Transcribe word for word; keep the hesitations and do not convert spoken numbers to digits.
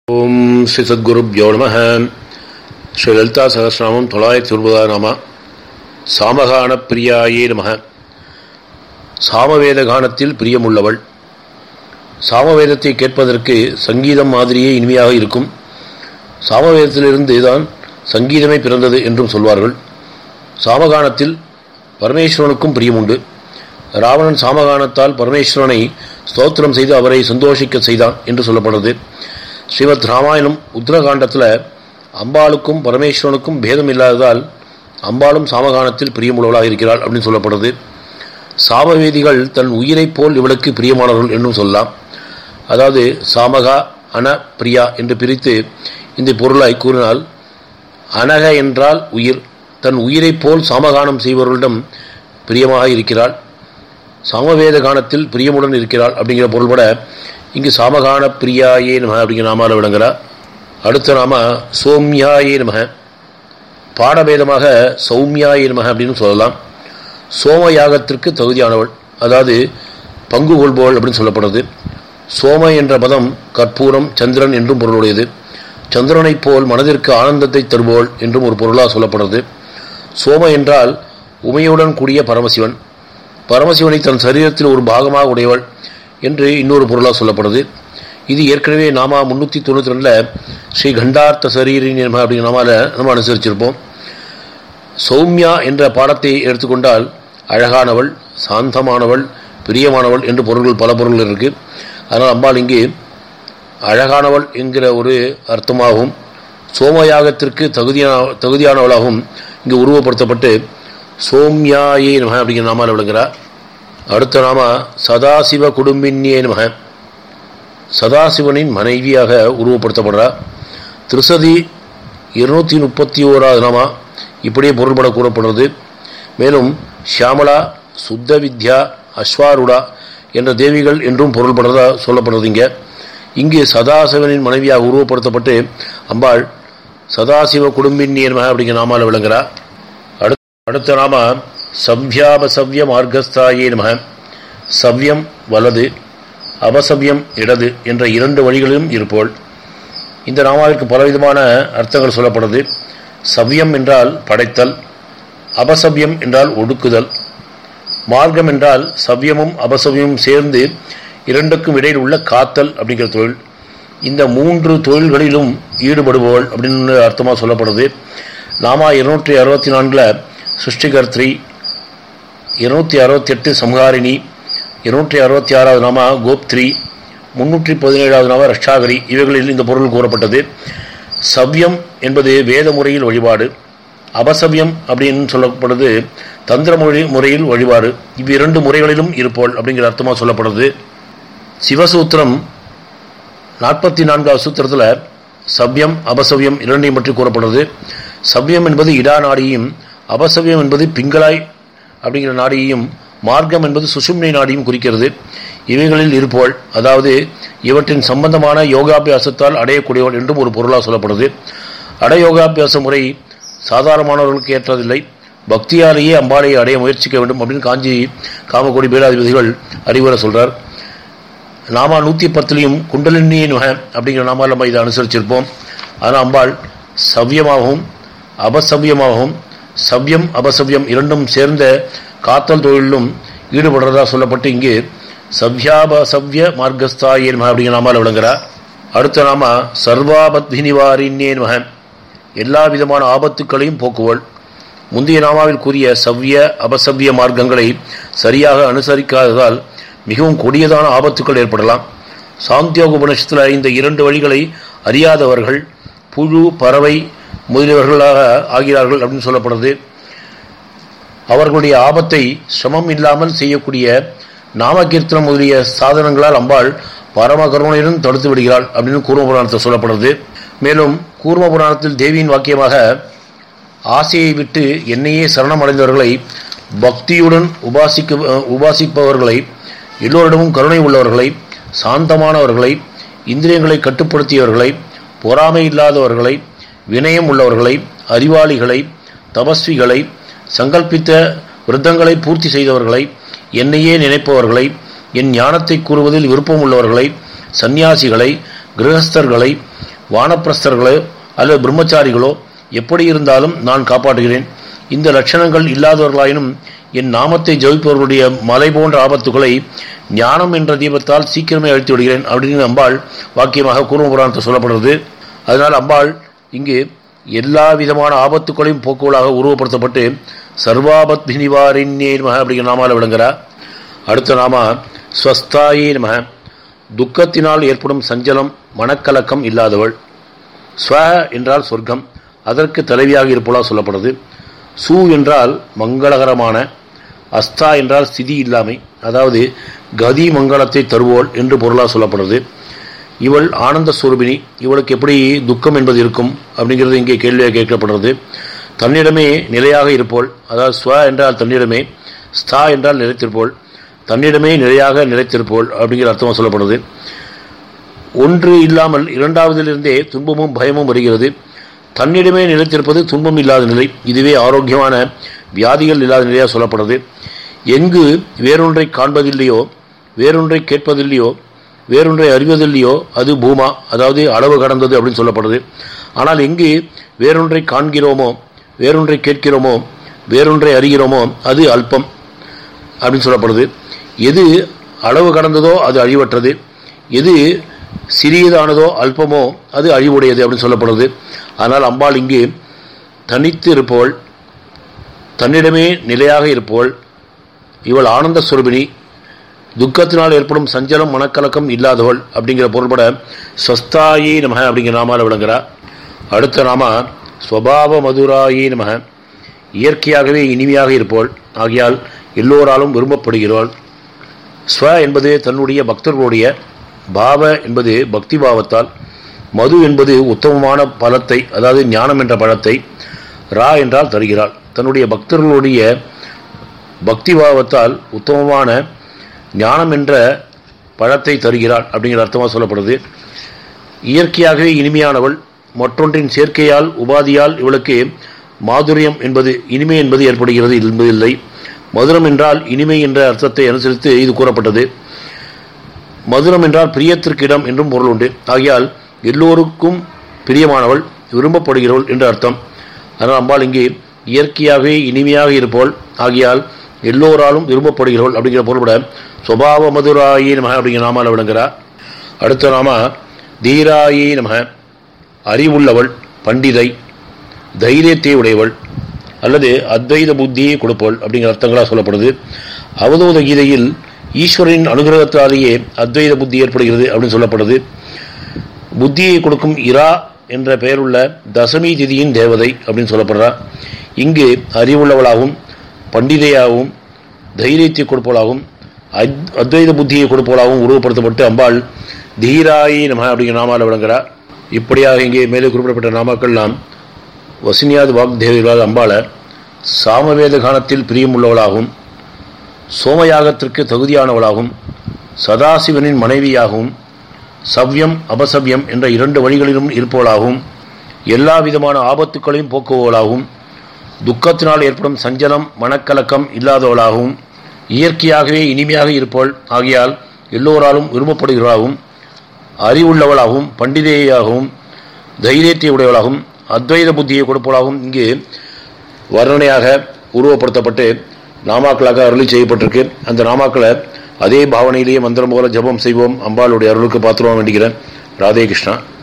ஓம் ஸ்ரீ சத்குருப்யோ நமः. ஸ்ரீ லலிதா சகஸ்ரநாமம் தொள்ளாயிரத்தி ஒன்பதாம் நாமா. சாமகான பிரியாயே நமः. சாமவேத கானத்தில் பிரியமுள்ளவள். சாமவேதத்தை கேட்பதற்கு சங்கீதம் மாதிரியே இனிமையாக இருக்கும். சாமவேதத்திலிருந்து தான் சங்கீதமே பிறந்தது என்றும் சொல்வார்கள். சாமகானத்தில் பரமேஸ்வரனுக்கும் பிரியமுண்டு. ராவணன் சாமகானத்தால் பரமேஸ்வரனை ஸ்தோத்திரம் செய்து அவரை சந்தோஷிக்க செய்தான் என்று சொல்லப்படுறது. ஸ்ரீமத் ராமாயணம் உத்தரகாண்டத்தில் அம்பாளுக்கும் பரமேஸ்வரனுக்கும் பேதம் இல்லாததால் அம்பாளும் சாமகானத்தில் பிரியமுள்ளவளாக இருக்கிறாள் அப்படின்னு சொல்லப்படுது. சாமவேதிகள் தன் உயிரைப் போல் இவளுக்கு பிரியமானவர்கள் என்றும் சொல்லலாம். அதாவது சாமகா அன பிரியா என்று பிரித்து இந்த பொருளாய் கூறினால், அனக என்றால் உயிர், தன் உயிரைப் போல் சாமகானம் செய்பவர்களிடம் பிரியமாக இருக்கிறாள், சாமவேத கானத்தில் பிரியமுடன் இருக்கிறாள் அப்படிங்கிற பொருள்பட இங்கு சாமகான பிரியாயே நம அப்படிங்கிற நாமால விளங்குகிறார். அடுத்த நாம சோம்யாயே நம. பாடபேதமாக சௌமியாயே நம அப்படின்னு சொல்லலாம். சோம யாகத்திற்கு தகுதியானவள், அதாவது பங்கு கொள்பவள் அப்படின்னு சொல்லப்படுறது. சோம என்ற பதம் கற்பூரம் சந்திரன் என்றும் பொருளுடையது. சந்திரனைப் போல் மனதிற்கு ஆனந்தத்தை தருபவள் என்றும் ஒரு பொருளாக சொல்லப்படுறது. சோம என்றால் உமையுடன் கூடிய பரமசிவன். பரமசிவனை தன் சரீரத்தில் ஒரு பாகமாக உடையவள் என்று இன்னொரு பொருளாக சொல்லப்படுது. இது ஏற்கனவே நாமா முன்னூற்றி தொண்ணூற்றி ரெண்டில் ஸ்ரீ கண்டார்த்த சரீரின் அப்படிங்கிற நாமால நம்ம அனுசரிச்சிருப்போம். சௌமியா என்ற பாடத்தை எடுத்துக்கொண்டால் அழகானவள், சாந்தமானவள், பிரியமானவள் என்று பொருள்கள் பல பொருள்கள் இருக்கு. அதனால் அம்பாள் இங்கு அழகானவள் என்கிற ஒரு அர்த்தமாகவும் சோமயாகத்திற்கு தகுதியான தகுதியானவளாகவும் இங்கு உருவப்படுத்தப்பட்டு சோம்யாயே நம அப்படிங்கிற நாமால விளங்குகிறார். அடுத்த நாம சதாசிவ குடும்பின்யே நம. சதாசிவனின் மனைவியாக உருவப்படுத்தப்படுறார். திருசதி இருநூற்றி முப்பத்தி ஓராவது நாமா இப்படியே பொருள்பட கூறப்படுறது. மேலும் ஷியாமலா, சுத்த வித்யா, அஸ்வாருடா என்ற தேவிகள் என்றும் பொருள்படுறதா சொல்லப்படுறது. இங்கே இங்கு சதாசிவனின் மனைவியாக உருவப்படுத்தப்பட்டு அம்பாள் சதாசிவ குடும்பின்யே நம அப்படிங்கிற நாமால விளங்குகிறார். அடுத்த நாம சவ்யாபசவ்ய மார்க்கஸ்தாயே நம. சவ்யம் வலது, அபசவ்யம் இடது என்ற இரண்டு வழிகளிலும் இருப்போள். இந்த நாமாவிற்கு பலவிதமான அர்த்தங்கள் சொல்லப்படுது. சவ்யம் என்றால் படைத்தல், அபசவ்யம் என்றால் ஒடுக்குதல், மார்க்கம் என்றால் சவ்யமும் அபசவ்யமும் சேர்ந்து இரண்டுக்கும் இடையில் உள்ள காத்தல் அப்படிங்கிற தொழில். இந்த மூன்று தொழில்களிலும் ஈடுபடுபவள் அப்படின்னு அர்த்தமாக சொல்லப்படுது. நாமா இருநூற்றி அறுபத்தி நான்கில் சிருஷ்டிகர்த்ரி, இருநூற்றி அறுபத்தி எட்டு சம்ஹாரிணி, இருநூற்றி அறுபத்தி ஆறாவது நாமா கோப்த்ரி, முன்னூற்றி பதினேழாவது நாமா ரஷ்டாகரி இவைகளில் இந்த பொருள் கூறப்பட்டது. சவ்யம் என்பது வேத முறையில் வழிபாடு, அபசவ்யம் அப்படின்னு சொல்லப்படுது தந்திர மொழி முறையில் வழிபாடு. இவ்விரண்டு முறைகளிலும் இருப்போள் அப்படிங்கிற அர்த்தமாக சொல்லப்படுது. சிவசூத்திரம் நாற்பத்தி நான்காவது சூத்திரத்தில் சவ்யம் அபசவ்யம் இரண்டையும் பற்றி கூறப்படுறது. சவ்யம் என்பது இடா நாடியும், அபசவ்யம் என்பது பிங்களாய் அப்படிங்கிற நாடியையும், மார்க்கம் என்பது சுஷும்னை நாடியும் குறிக்கிறது. இவைகளில் இருப்போள், அதாவது இவற்றின் சம்பந்தமான யோகாபியாசத்தால் அடையக்கூடியவள் என்றும் ஒரு பொருளாக சொல்லப்படுது. அடயோகாபியாச முறை சாதாரணமானவர்களுக்கு ஏற்றதில்லை. பக்தியாலேயே அம்பாளையை அடைய முயற்சிக்க வேண்டும் அப்படின்னு காஞ்சி காமக்கோடி பீடாதிபதிகள் அறிவுரை சொல்றார். நாமா நூற்றி பத்துலையும் குண்டலினி நுக அப்படிங்கிற நாமால் நம்ம இதை அனுசரிச்சிருப்போம். ஆனால் அம்பாள் சவ்யமாகவும் அபசவ்யமாகவும், சவ்யம் அபசவ்யம் இரண்டும் சேர்ந்த காத்தல் தொழிலும் ஈடுபடுறதா சொல்லப்பட்டு இங்கு சவ்யாபசவ்ய மார்க்கஸ்தாயே நம அப்படிங்கிற நாமால் விளங்குகிறார். அடுத்த நாம சர்வாபத்வி நிவாரிண்யே நம. எல்லா விதமான ஆபத்துக்களையும் போக்குவள். முந்தைய நாமாவில் கூறிய சவ்ய அபசவ்ய மார்க்கங்களை சரியாக அனுசரிக்காததால் மிகவும் கொடியதான ஆபத்துக்கள் ஏற்படலாம். சாந்தியோக உபநிஷத்தில் இந்த இரண்டு வழிகளை அறியாதவர்கள் புழு, பறவை முதலியவர்களாக ஆகிறார்கள் அப்படின்னு சொல்லப்படுது. அவர்களுடைய ஆபத்தை சிரமம் இல்லாமல் செய்யக்கூடிய நாமகீர்த்தனம் முதலிய சாதனங்களால் அம்பாள் பரம கருணையுடன் தடுத்து விடுகிறாள் அப்படின்னு கூர்ம புராணத்தில் சொல்லப்படுது. மேலும் கூர்ம புராணத்தில் தேவியின் வாக்கியமாக ஆசையை விட்டு என்னையே சரணம் அடைந்தவர்களை, பக்தியுடன் உபாசிக்க உபாசிப்பவர்களை, எல்லோரிடமும் கருணை உள்ளவர்களை, சாந்தமானவர்களை, இந்திரியங்களை கட்டுப்படுத்தியவர்களை, பொறாமை இல்லாதவர்களை, வினயம் உள்ளவர்களை, அறிவாளிகளை, தபஸ்விகளை, சங்கல்பித்த விருத்தங்களை பூர்த்தி செய்தவர்களை, என்னையே நினைப்பவர்களை, என் ஞானத்தை கூறுவதில் விருப்பம் உள்ளவர்களை, சந்நியாசிகளை, கிரகஸ்தர்களை, வானப்பிரஸ்தர்களோ அல்லது பிரம்மச்சாரிகளோ எப்படி இருந்தாலும் நான் காப்பாற்றுகிறேன். இந்த லட்சணங்கள் இல்லாதவர்களாயினும் என் நாமத்தை ஜபிப்பவர்களுடைய மலை போன்ற ஆபத்துக்களை ஞானம் என்ற தீபத்தால் சீக்கிரமே அழித்து விடுகிறேன் அப்படின்னு அம்பாள் வாக்கியமாக கூர்ம புராணத்தை சொல்லப்படுறது. அதனால் அம்பாள் இங்கு எல்லா விதமான ஆபத்துக்களையும் போக்குவலாக உருவப்படுத்தப்பட்டு சர்வாபத் நிவாரிண்யே நமஹ அப்படிங்கிற நாமால விளங்குகிறார். அடுத்த நாம ஸ்வஸ்தாயே நமஹ, துக்கத்தினால் ஏற்படும் சஞ்சலம் மனக்கலக்கம் இல்லாதவள். ஸ்வ என்றால் சொர்க்கம், அதற்கு தலைவியாக இருப்பவளாக சொல்லப்படுது. சு என்றால் மங்களகரமான, அஸ்தா என்றால் ஸ்திதி இல்லாமை, அதாவது கதி மங்களத்தை தருவோள் என்று பொருளாக சொல்லப்படுறது. இவள் ஆனந்த ஸ்வரூபிணி. இவளுக்கு எப்படி துக்கம் என்பது இருக்கும் அப்படிங்கிறது இங்கே கேள்வியாக கேட்கப்படுறது. தன்னிடமே நிலையாக இருப்போள், அதாவது ஸ்வ என்றால் தன்னிடமே, ஸ்தா என்றால் நிலைத்திருப்போள், தன்னிடமே நிலையாக நிலைத்திருப்போள் அப்படிங்கிற அர்த்தமாக சொல்லப்படுது. ஒன்று இல்லாமல் இரண்டாவதிலிருந்தே துன்பமும் பயமும் வருகிறது. தன்னிடமே நிலைத்திருப்பது துன்பம் இல்லாத நிலை, இதுவே ஆரோக்கியமான வியாதிகள் இல்லாத நிலையாக சொல்லப்படுது. எங்கு வேறொன்றை காண்பதில்லையோ, வேறொன்றை கேட்பதில்லையோ, வேறொன்றை அறிவதில்லையோ அது பூமா, அதாவது அளவு கடந்தது அப்படின்னு சொல்லப்படுது. ஆனால் எங்கு வேறொன்றை காண்கிறோமோ, வேறொன்றை கேட்கிறோமோ, வேறொன்றை அறிகிறோமோ அது அல்பம் அப்படின்னு சொல்லப்படுது. எது அளவு கடந்ததோ அது அழிவற்றது, எது சிறியதானதோ அல்பமோ அது அழிவுடையது அப்படின்னு சொல்லப்படுது. ஆனால் அம்பாள் இங்கு தனித்து இருப்பவள், தன்னிடமே நிலையாக இருப்பவள். இவள் ஆனந்த ஸ்வரூபிணி, துக்கத்தினால் ஏற்படும் சஞ்சலம் மனக்கலக்கம் இல்லாதவள் அப்படிங்கிற பொருள்பட ஸ்வஸ்தாயே நமஹ அப்படிங்கிற நாமால விளங்குகிறார். அடுத்த நாம ஸ்வபாவ மதுராயே நமஹ, இயற்கையாகவே இனிமையாக இருப்பவள், ஆகையால் எல்லோராலும் விரும்பப்படுகிறாள். ஸ்வ என்பது தன்னுடைய பக்தர்களுடைய, பாவ என்பது பக்தி பாவத்தால், மது என்பது உத்தமமான பலத்தை, அதாவது ஞானம் என்ற பழத்தை, ரா என்றால் தருகிறாள். தன்னுடைய பக்தர்களுடைய பக்தி பாவத்தால் உத்தமமான ஞானம் என்ற பழத்தை தருகிறாள் அப்படிங்கிற அர்த்தமாக சொல்லப்படுது. இயற்கையாகவே இனிமையானவள், மற்றொன்றின் சேர்க்கையால் உபாதியால் இவளுக்கு மாதுரியம் என்பது, இனிமை என்பது ஏற்படுகிறது என்பதில்லை. மதுரம் என்றால் இனிமை என்ற அர்த்தத்தை அனுசரித்து இது கூறப்பட்டது. மதுரம் என்றால் பிரியத்திற்கு இடம் என்றும் பொருள் உண்டு. ஆகையால் எல்லோருக்கும் பிரியமானவள், விரும்பப்படுகிறவள் என்று அர்த்தம். அதனால் அம்பாள் இங்கே இயற்கையாகவே இனிமையாக இருப்பவள், ஆகையால் எல்லோராலும் விரும்பப்படுகிறவள் அப்படிங்கிற பொருள்பட சுபாவ மதுராயே நமஹ அப்படிங்கிற நாமால விளங்குகிறார். அடுத்த நாம தீராயே நமஹ, அறிவுள்ளவள், பண்டிதை, தைரியத்தை உடையவள் அல்லது அத்வைத புத்தியை கொடுப்பவள் அப்படிங்கிற அர்த்தங்களாக சொல்லப்படுது. அவதூத கீதையில் ஈஸ்வரனின் அனுகிரகத்தாலேயே அத்வைத புத்தி ஏற்படுகிறது அப்படின்னு சொல்லப்படுது. புத்தியை கொடுக்கும் இரா என்ற பெயருள்ள தசமி திதியின் தேவதை அப்படின்னு சொல்லப்படுறார். இங்கு அறிவுள்ளவளாகவும் பண்டிதையாகவும் தைரியத்தை கொடுப்பவளாகவும் அத்வைத புத்தியை கொடுப்பவளாகவும் உருவப்படுத்தப்பட்டு அம்பாள் தீராயி நமஹ அப்படிங்கிற நாமால விளங்குகிறார். இப்படியாக இங்கே மேலே குறிப்பிடப்பட்ட நாமாக்கள் நாம் வசினியாத் வாக்தேவிகளால் அம்பாளை சாமவேத காலத்தில் பிரியமுள்ளவளாகவும், சோமயாகத்திற்கு தகுதியானவளாகவும், சதாசிவனின் மனைவியாகவும், சவ்யம் அபசவ்யம் என்ற இரண்டு வழிகளிலும் இருப்பவளாகவும், எல்லா விதமான ஆபத்துக்களையும் போக்குவவளாகவும், துக்கத்தினால் ஏற்படும் சஞ்சலம் மனக்கலக்கம் இல்லாதவளாகவும், இயற்கையாகவே இனிமையாக இருப்பவள், ஆகையால் எல்லோராலும் விரும்பப்படுகிறவளாகவும், அறிவுள்ளவளாகவும், பண்டிதையாகவும், தைரியத்தை உடையவளாகவும், அத்வைத புத்தியை கொடுப்பவளாகவும் இங்கு வர்ணனையாக உருவப்படுத்தப்பட்டு நாமாக்களாக அருளி செய்யப்பட்டிருக்கு. அந்த நாமாக்களை அதே பாவனையிலேயே மந்திரம் போல ஜபம் செய்வோம். அம்பாளுடைய அருளுக்கு பாத்திரம் வேண்டுகிறேன். ராதே கிருஷ்ணா.